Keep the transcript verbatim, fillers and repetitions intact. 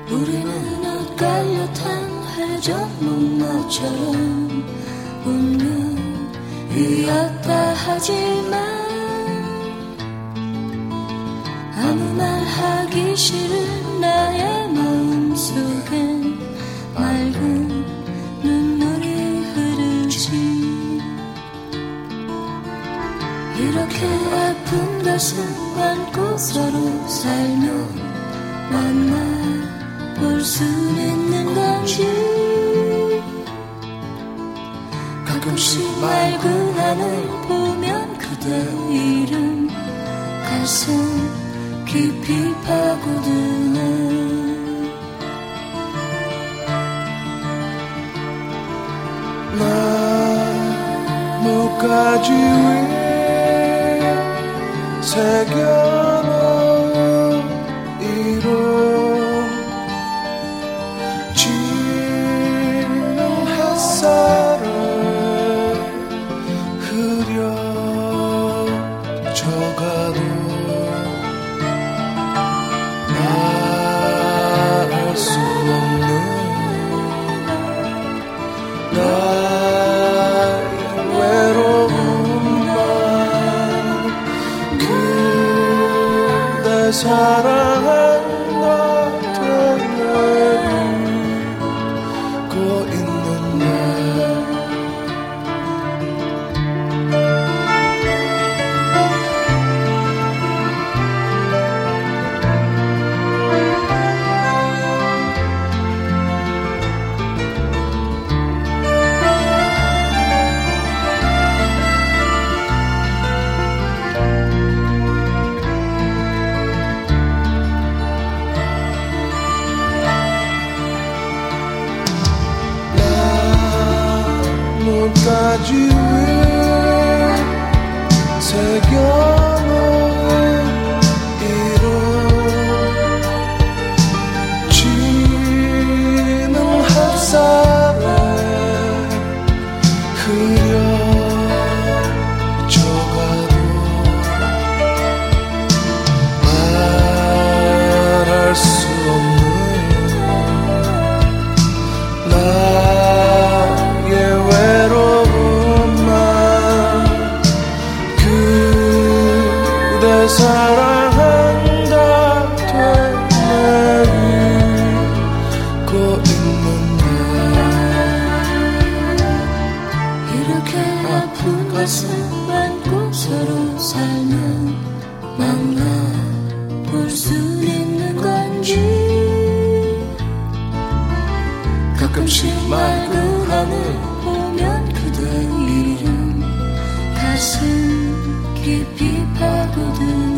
우리는 엇갈려 탄 회전목마처럼 운명이었다 하지만 아무 말 하기 싫은 나의 마음속엔 맑은 눈물이 흐르지. 이렇게 아픈 가슴 안고 서로 살면 만나볼 수 있는 건지. 가끔씩 맑은 하늘 보면 그대 이름 가슴 깊이 파고드네. 나뭇가지 위에 새겨놓은 이름 지는 햇살을 흐려져가도 말할 수 없는 나의 외로움만 그대 사랑한다 되뇌고 있는데. 나뭇가지 위에 새겨놓은 이름 지는 햇살에 흐려져가도 말할 수 없는 나의 외로움만 그대 사랑한다 되뇌고 있는데. 이렇게 아픈 가슴 안고 서로 살면 만나볼 수 있는 건지. 가끔씩 맑은 하늘 보면 그대 이름 가슴 깊이 파고든